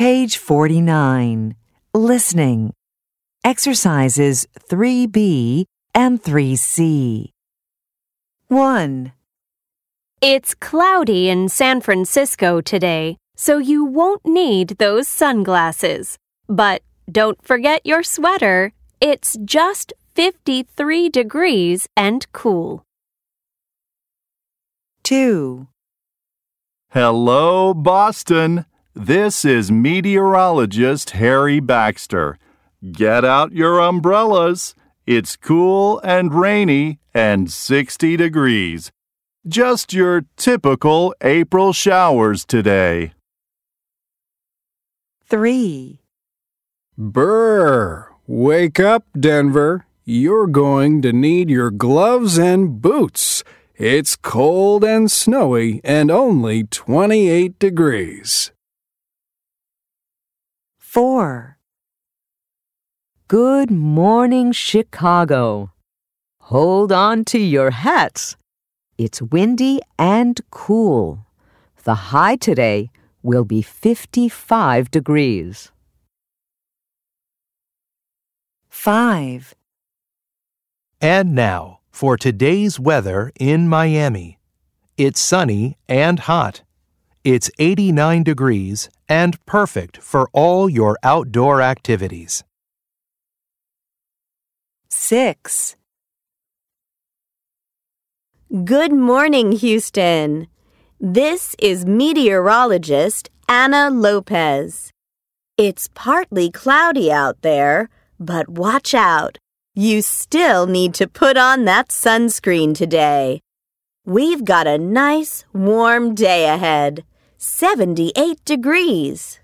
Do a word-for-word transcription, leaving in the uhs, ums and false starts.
Page forty-nine. Listening. Exercises three B and three C. one. It's cloudy in San Francisco today, so you won't need those sunglasses. But don't forget your sweater. It's just fifty-three degrees and cool. two. Hello, Boston. This is meteorologist Harry Baxter. Get out your umbrellas. It's cool and rainy and sixty degrees. Just your typical April showers today. three. Brr! Wake up, Denver. You're going to need your gloves and boots. It's cold and snowy and only twenty-eight degrees. four. Good morning, Chicago. Hold on to your hats. It's windy and cool. The high today will be fifty-five degrees. five. And now, for today's weather in Miami. It's sunny and hot. It's eighty-nine degrees and perfect for all your outdoor activities. six. Good morning, Houston. This is meteorologist Anna Lopez. It's partly cloudy out there, but watch out. You still need to put on that sunscreen today. We've got a nice, warm day ahead. seventy-eight degrees.